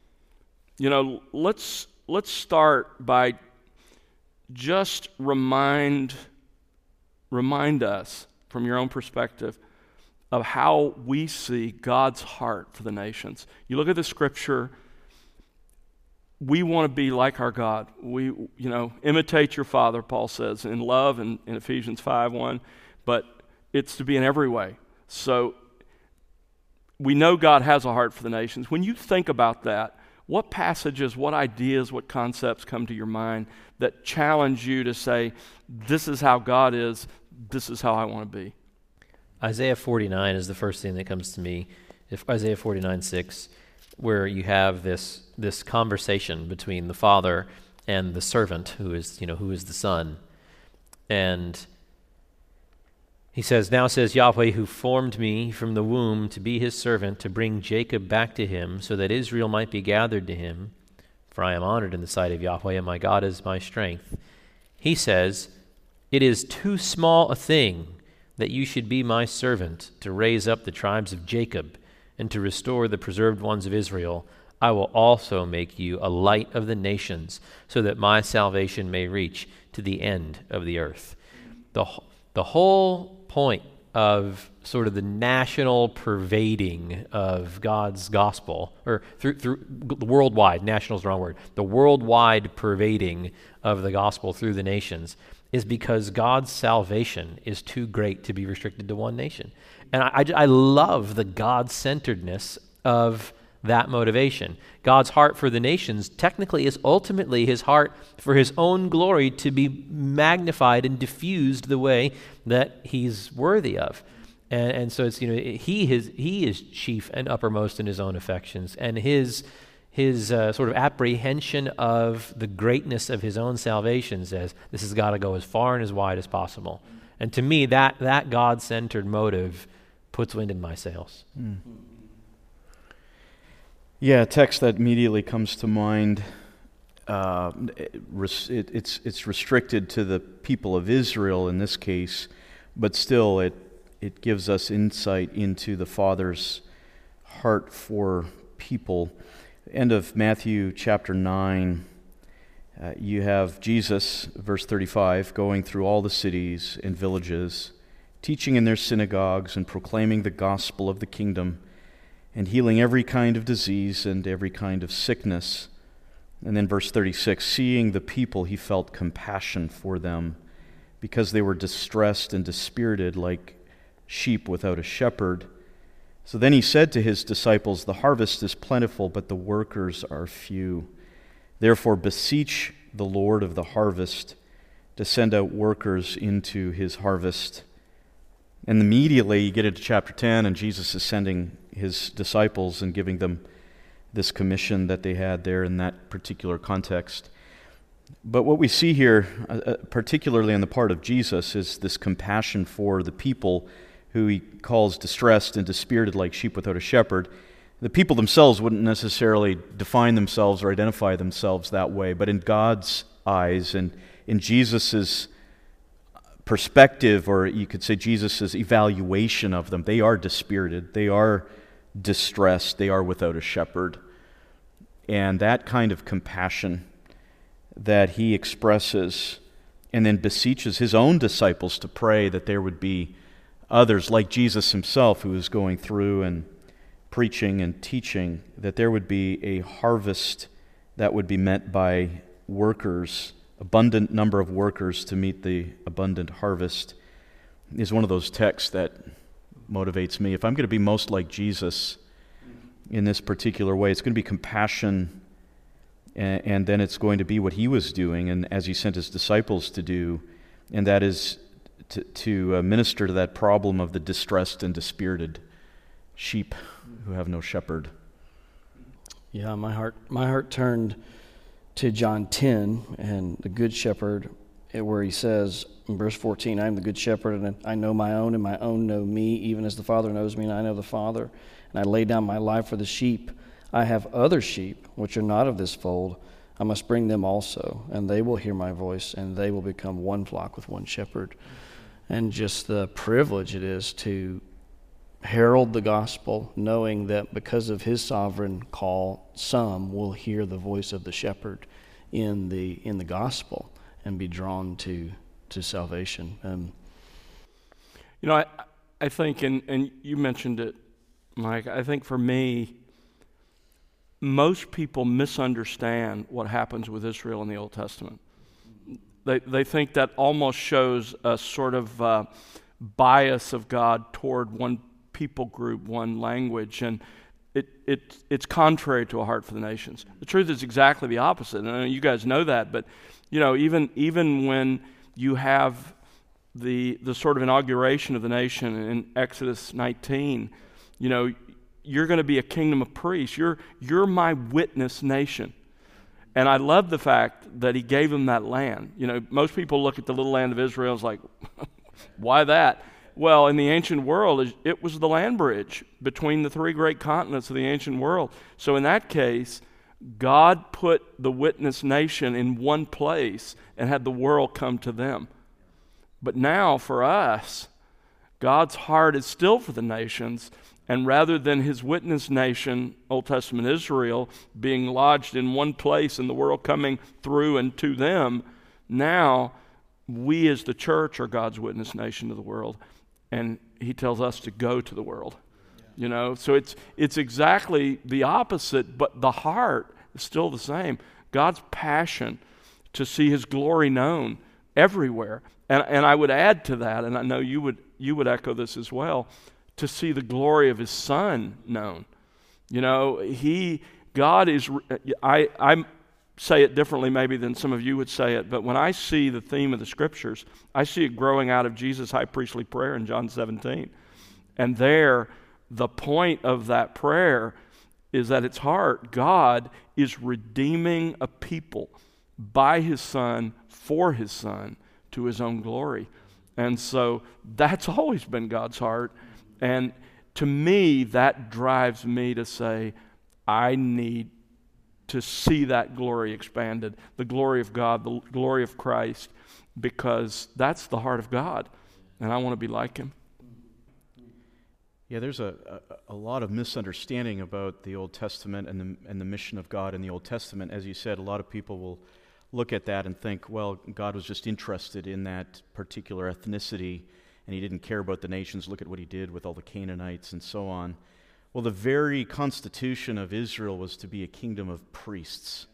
S1: you know, let's let's start by just remind remind us from your own perspective of how we see God's heart for the nations. You look at the Scripture. We want to be like our God. We, you know, imitate your Father, Paul says, in love in, in Ephesians five one, but it's to be in every way. So we know God has a heart for the nations. When you think about that, what passages, what ideas, what concepts come to your mind that challenge you to say, this is how God is, this is how I want to be?
S4: Isaiah forty-nine is the first thing that comes to me. If Isaiah forty-nine six, where you have this this conversation between the father and the servant, who is you know who is the son, and he says, "Now says Yahweh, who formed me from the womb to be his servant, to bring Jacob back to him, so that Israel might be gathered to him. For I am honored in the sight of Yahweh, and my God is my strength." He says, "It is too small a thing that you should be my servant, to raise up the tribes of Jacob, and to restore the preserved ones of Israel. I will also make you a light of the nations, so that my salvation may reach to the end of the earth." The, the whole point of sort of the national pervading of God's gospel, or through, through worldwide, national is the wrong word, the worldwide pervading of the gospel through the nations, is because God's salvation is too great to be restricted to one nation. And I, I, I love the God-centeredness of that motivation. God's heart for the nations technically is ultimately his heart for his own glory to be magnified and diffused the way that he's worthy of. And, and so it's, you know, he is, he is chief and uppermost in his own affections, and his his uh, sort of apprehension of the greatness of his own salvation says this has got to go as far and as wide as possible. And to me, that that God-centered motive puts wind in my sails.
S3: Mm. Yeah, a text that immediately comes to mind uh, it, it's it's restricted to the people of Israel in this case, but still it it gives us insight into the Father's heart for people. End of Matthew chapter nine, uh, you have Jesus, verse thirty-five, going through all the cities and villages, teaching in their synagogues and proclaiming the gospel of the kingdom, and healing every kind of disease and every kind of sickness. And then verse thirty-six, seeing the people, he felt compassion for them, because they were distressed and dispirited like sheep without a shepherd. So then he said to his disciples, the harvest is plentiful, but the workers are few. Therefore beseech the Lord of the harvest to send out workers into his harvest. And immediately you get into chapter ten, and Jesus is sending his disciples and giving them this commission that they had there in that particular context. But what we see here, uh, particularly on the part of Jesus, is this compassion for the people who he calls distressed and dispirited like sheep without a shepherd. The people themselves wouldn't necessarily define themselves or identify themselves that way, but in God's eyes and in Jesus' perspective, or you could say Jesus' evaluation of them, they are dispirited, they are distressed, they are without a shepherd. And that kind of compassion that he expresses and then beseeches his own disciples to pray that there would be others like Jesus himself who is going through and preaching and teaching, that there would be a harvest that would be met by workers, abundant number of workers to meet the abundant harvest, is one of those texts that motivates me. If I'm going to be most like Jesus in this particular way, it's going to be compassion, and, and then it's going to be what he was doing and as he sent his disciples to do, and that is to, to uh, minister to that problem of the distressed and dispirited sheep who have no shepherd.
S2: Yeah, my heart my heart turned to John ten and the Good Shepherd, where he says in verse fourteen, I am the Good Shepherd, and I know my own, and my own know me, even as the Father knows me, and I know the Father. And I lay down my life for the sheep. I have other sheep, which are not of this fold. I must bring them also, and they will hear my voice, and they will become one flock with one shepherd. And just the privilege it is to herald the gospel, knowing that because of his sovereign call, some will hear the voice of the shepherd in the in the gospel and be drawn to to salvation. Um,
S1: you know, I I think, and, and you mentioned it, Mike, I think for me, most people misunderstand what happens with Israel in the Old Testament. They they think that almost shows a sort of uh, bias of God toward one people group, one language, and it, it it's contrary to a heart for the nations. The truth is exactly the opposite, and I know you guys know that, but you know, even even when you have the the sort of inauguration of the nation in Exodus nineteen, you know, you're going to be a kingdom of priests. You're you're my witness nation. And I love the fact that he gave them that land. You know, most people look at the little land of Israel and it's like, why that? Well, in the ancient world, it was the land bridge between the three great continents of the ancient world. So in that case, God put the witness nation in one place and had the world come to them. But now for us, God's heart is still for the nations, and rather than his witness nation, Old Testament Israel, being lodged in one place and the world coming through and to them, now we as the church are God's witness nation to the world, and he tells us to go to the world. You know, so it's it's exactly the opposite, but the heart is still the same. God's passion to see his glory known everywhere. And and I would add to that, and I know you would you would echo this as well, to see the glory of his Son known. You know, he, God is, I, I say it differently maybe than some of you would say it, but when I see the theme of the Scriptures, I see it growing out of Jesus' high priestly prayer in John seventeen. And there, the point of that prayer is that its heart, God is redeeming a people by his Son, for his Son, to his own glory. And so that's always been God's heart. And to me, that drives me to say, I need to see that glory expanded, the glory of God, the glory of Christ, because that's the heart of God, and I want to be like him.
S3: Yeah, there's a, a, a lot of misunderstanding about the Old Testament and the, and the mission of God in the Old Testament. As you said, a lot of people will look at that and think, well, God was just interested in that particular ethnicity, and he didn't care about the nations. Look at what he did with all the Canaanites and so on. Well, the very constitution of Israel was to be a kingdom of priests.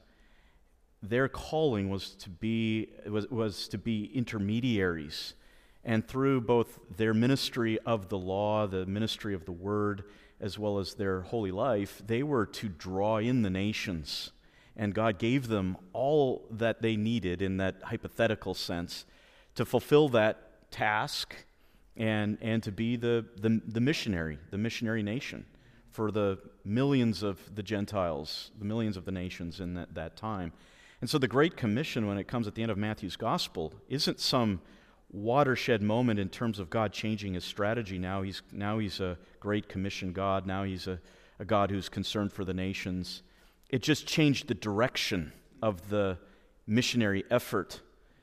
S3: Their calling was to be was, was to be intermediaries. And through both their ministry of the law, the ministry of the word, as well as their holy life, they were to draw in the nations. And God gave them all that they needed in that hypothetical sense to fulfill that task and, and to be the, the, the missionary, the missionary nation for the millions of the Gentiles, the millions of the nations in that, that time. And so the Great Commission, when it comes at the end of Matthew's Gospel, isn't some watershed moment in terms of God changing his strategy. Now he's now he's a Great Commission God. Now he's a, a God who's concerned for the nations. It just changed the direction of the missionary effort.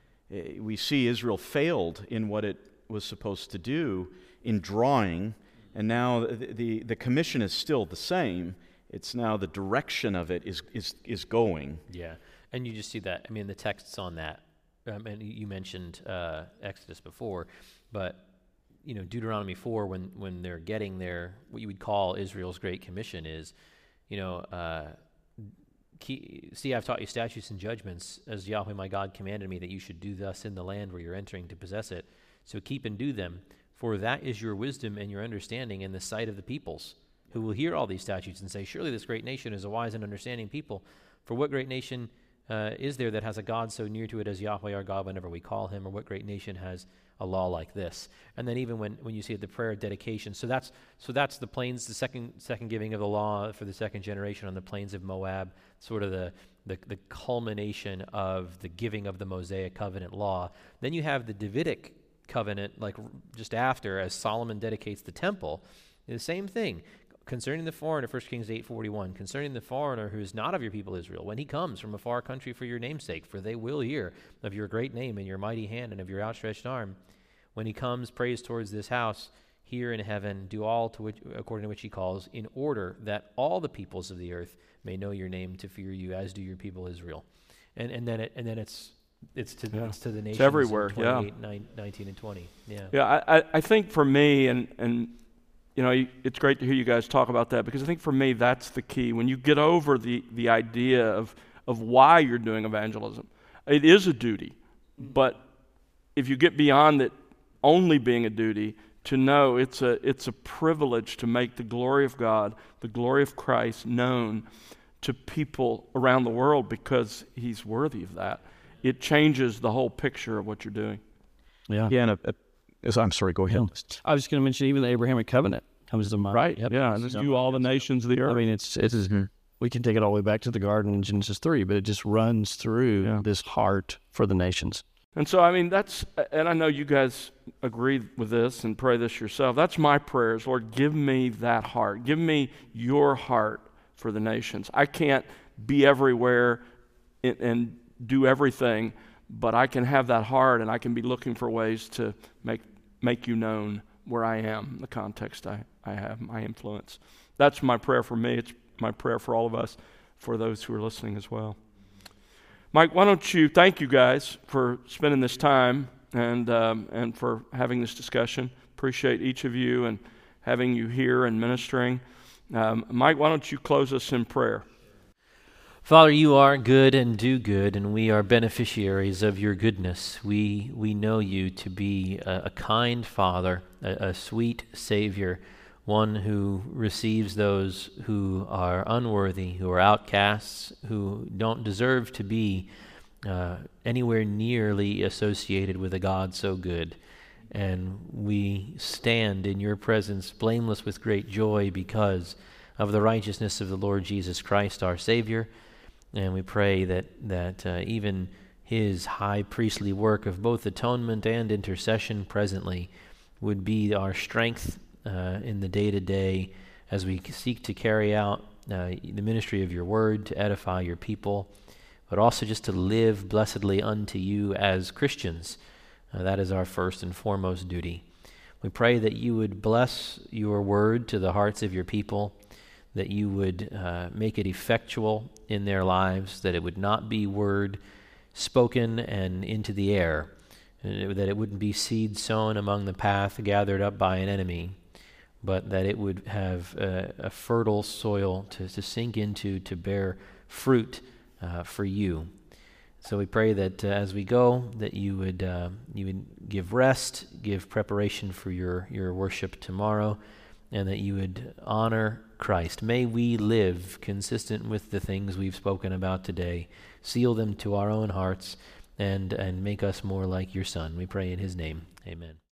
S3: We see Israel failed in what it was supposed to do in drawing, and now the, the, the commission is still the same. It's now the direction of it is is is going.
S4: Yeah, and you just see that. I mean, the texts on that. Um, and you mentioned uh, Exodus before, but you know Deuteronomy four, when when they're getting their what you would call Israel's Great Commission is, you know, uh, key, see, I've taught you statutes and judgments as Yahweh my God commanded me that you should do thus in the land where you're entering to possess it. So keep and do them, for that is your wisdom and your understanding in the sight of the peoples, who will hear all these statutes and say, surely this great nation is a wise and understanding people. For what great nation Uh, is there that has a God so near to it as Yahweh our God whenever we call him, or what great nation has a law like this? And then even when, when you see at the prayer of dedication, so that's so that's the plains, the second second giving of the law for the second generation on the plains of Moab, sort of the, the, the culmination of the giving of the Mosaic covenant law. Then you have the Davidic covenant, like just after, as Solomon dedicates the temple. The same thing. Concerning the foreigner, First Kings eight forty-one, concerning the foreigner who is not of your people Israel, when he comes from a far country for your name's sake, for they will hear of your great name and your mighty hand and of your outstretched arm. When he comes, praise towards this house here in heaven, do all to which, according to which he calls, in order that all the peoples of the earth may know your name to fear you, as do your people Israel. And and then it and then it's it's to
S1: yeah.
S4: it's to the nations.
S1: It's everywhere. Yeah,
S4: nine, nineteen and twenty. Yeah.
S1: Yeah, I I think for me and and. You know, it's great to hear you guys talk about that, because I think for me that's the key. When you get over the, the idea of, of why you're doing evangelism, it is a duty. But if you get beyond it only being a duty, to know it's a it's a privilege to make the glory of God, the glory of Christ known to people around the world, because he's worthy of that. It changes the whole picture of what you're doing.
S3: Yeah. Yeah, and a, a I'm sorry, go ahead.
S2: I was just going to mention even the Abrahamic covenant comes to mind.
S1: Right,
S2: yep.
S1: yeah, just you all the nations of the earth.
S2: I mean, it's, it's mm-hmm. we can take it all the way back to the garden in Genesis three, but it just runs through yeah. this heart for the nations.
S1: And so, I mean, that's, and I know you guys agree with this and pray this yourself. That's my prayers. Lord, give me that heart. Give me your heart for the nations. I can't be everywhere and, and do everything, but I can have that heart, and I can be looking for ways to make make you known where I am, the context I, I have, my influence. That's my prayer for me. It's my prayer for all of us, for those who are listening as well. Mike, why don't you, thank you guys for spending this time and um, and for having this discussion. Appreciate each of you and having you here and ministering. Um, Mike, why don't you close us in prayer?
S4: Father, you are good and do good, and we are beneficiaries of your goodness. We we know you to be a, a kind Father, a, a sweet Savior, one who receives those who are unworthy, who are outcasts, who don't deserve to be uh, anywhere nearly associated with a God so good. And we stand in your presence blameless with great joy because of the righteousness of the Lord Jesus Christ, our Savior. And we pray that, that uh, even his high priestly work of both atonement and intercession presently would be our strength uh, in the day-to-day as we seek to carry out uh, the ministry of your word to edify your people, but also just to live blessedly unto you as Christians. Uh, that is our first and foremost duty. We pray that you would bless your word to the hearts of your people, that you would uh, make it effectual in their lives, that it would not be word spoken and into the air, that it wouldn't be seed sown among the path gathered up by an enemy, but that it would have a, a fertile soil to, to sink into, to bear fruit uh, for you. So we pray that uh, as we go, that you would uh, you would give rest, give preparation for your, your worship tomorrow, and that you would honor Christ. May we live consistent with the things we've spoken about today, seal them to our own hearts, and and make us more like your Son. We pray in his name. Amen.